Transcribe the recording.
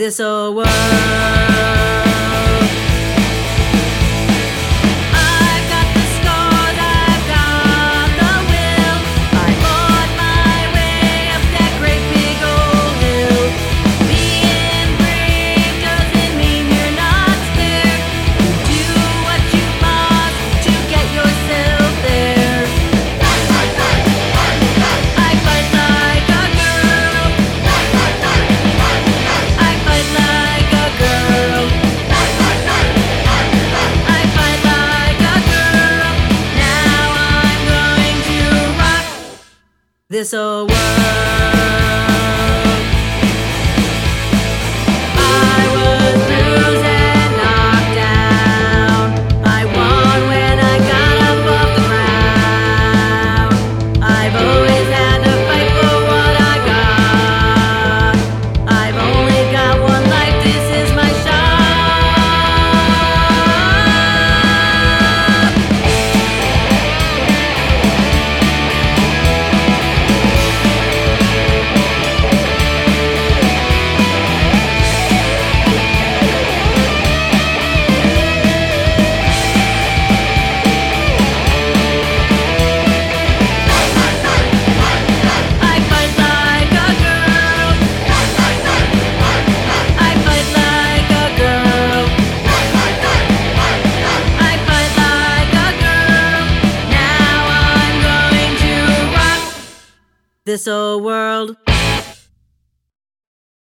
this old world. I've got the scars, I've got the will. I fought my way up that great big old hill. Being brave doesn't mean you're not scared. You do what you must to get yourself there. I fight like a girl. I fight like a girl. I fight like a girl. Now I'm going to rock this old world. I was bruised and knocked down. I won when I got up off the ground. I've always had to fight for what I got. I've only got one life, this is my shot. I fight like a girl. I fight like a girl. I fight like a girl. Now I'm going to rock this old world.